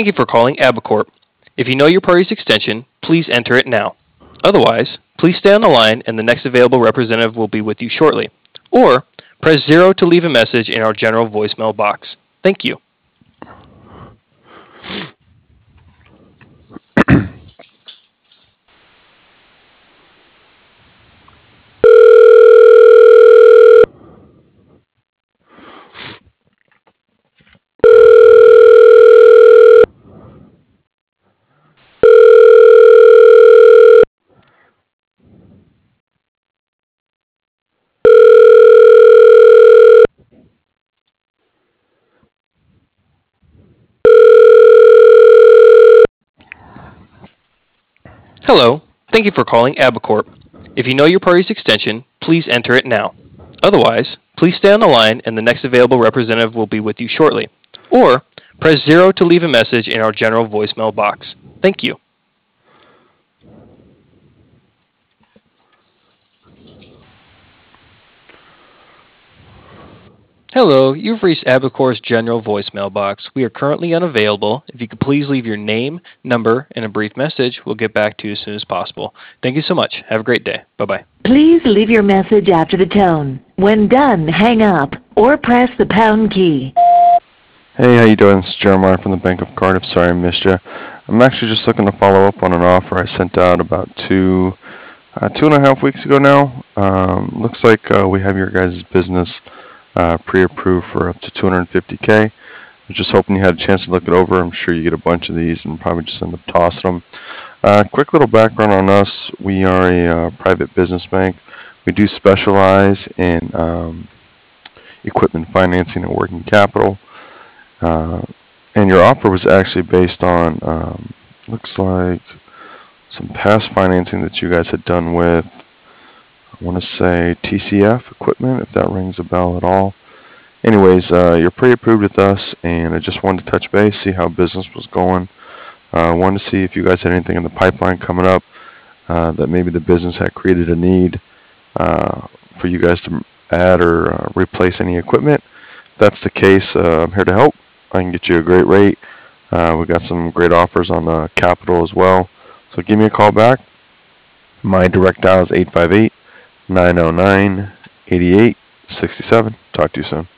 Thank you for calling Abacorp. If you know your party's extension, please enter it now. Otherwise, please stay on the line and the next available representative will be with you shortly. Or press 0 to leave a message in our general voicemail box. Thank you. Hello. Thank you for calling Abacorp. If you know your party's extension, please enter it now. Otherwise, please stay on the line and the next available representative will be with you shortly. Or press 0 to leave a message in our general voicemail box. Thank you. Hello, you've reached Abacor's general voicemail box. We are currently unavailable. If you could please leave your name, number, and a brief message, we'll get back to you as soon as possible. Thank you so much. Have a great day. Bye-bye. Please leave your message after the tone. When done, hang up or press the pound key. Hey, how you doing? This is Jeremiah from the Bank of Cardiff. Sorry I missed you. I'm actually just looking to follow up on an offer I sent out about 2.5 weeks ago now. Looks like we have your guys' business pre-approved for up to 250K. I was just hoping you had a chance to look it over. I'm sure you get a bunch of these and probably just end up tossing them. Quick little background on us. We are a private business bank. We do specialize in equipment financing and working capital. And your offer was actually based on, looks like some past financing that you guys had done with, I want to say TCF equipment, if that rings a bell at all. Anyways, you're pre-approved with us, and I just wanted to touch base, see how business was going. Wanted to see if you guys had anything in the pipeline coming up that maybe the business had created a need for you guys to add or replace any equipment. If that's the case, I'm here to help. I can get you a great rate. We got some great offers on capital as well. So give me a call back. My direct dial is 858-909-8867. Talk to you soon.